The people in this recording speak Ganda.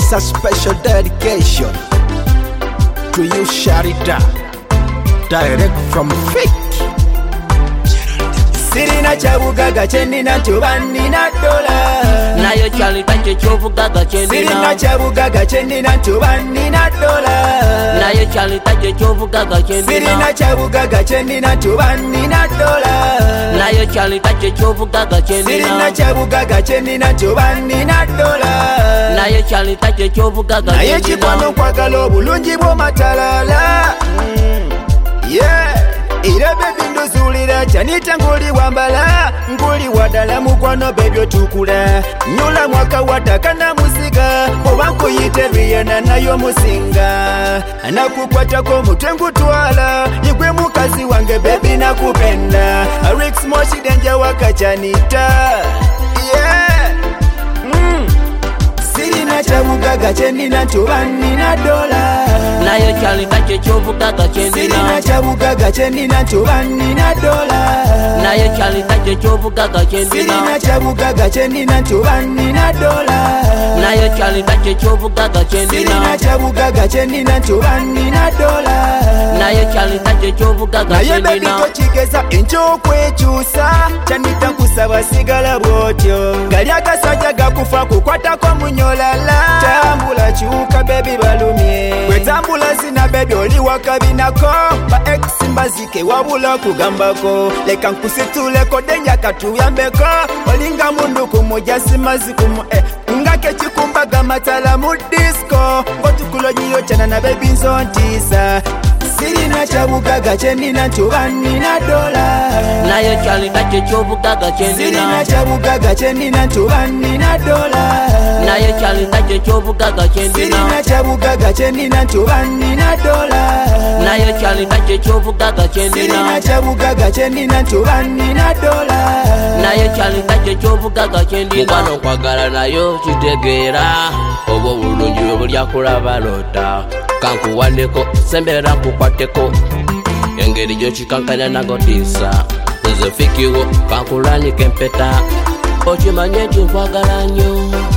is a special dedication to you, Sharita, direct from Fake. Sirina chabugaga chenina nina dola. Nayo Sharita chechovugaga chenina. Sirina chabugaga chenina nina dola. Nayo Sharita chechovugaga chenina. Sirina chabugaga chenina nina dola. Nayo Sharita chechovugaga chenina. Sirina chabugaga chenina nina dola. Nayo Sharita chechovugaga chenina. Naye chikwano kwagala obulungi bw'omatalala. Yeah. Ira baby ndozulira chanita nguli wambala nguli wadala mukwano baby otukula nyula mwaka watakana muzika obanko yitebiyana nayo musinga nakukwatako mutwe twala igwe mukazi wange baby nakupenda Rix Moshi denja wakachanita yeah. Sirina chabugaga chenina nina dola. Nayo Sharita chechovugaga chenina. Sirina chabugaga chenina nina dola. Nayo Sharita chechovugaga chenina. Sirina chabugaga chenina nina dola. Nayo Sharita chechovugaga chenina. Sirina chabugaga chenina nina dola. Nayo Sharita chechovugaga chenina. Naye baby tochigeza enkyokwekyusa chanita kusaba sigala bwotyo gali akasajja gakufa kukwatako munyolala tambula kyuka baby balumye wetambula zina baby oli wakabinako ba ex mbazike wabula kugambako leka nkusituleko denja katuyambeko olinga mundu kumujasi mazikumu ngake chikumbaga matala mu disco ngotukulojiyo chana na baby nzontisa Sirina chabugaga chenina nina dola. Nayo Sharita chechovugaga chenina. Sirina chabugaga chenina nina dola. Nayo Sharita chechovugaga chenina. Sirina chabugaga chenina nina dola. Nayo Sharita chechovugaga chenina. Sirina chabugaga chenina nina dola. Nayo Sharita chechovugaga chenina. Mukwano kwagala nayo kitegeera obwo bulungi obulya kulaba lota kankuwaneko sembera kukwateko engeri gyokikankanya nagotisa nze fikiwo kankulanike empeta okimanye nti nkwagala nnyo